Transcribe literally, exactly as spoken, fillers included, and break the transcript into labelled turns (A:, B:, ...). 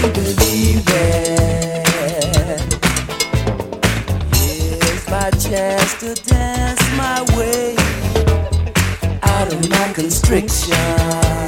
A: believe it. Here's my chance to dance my way out of my constriction.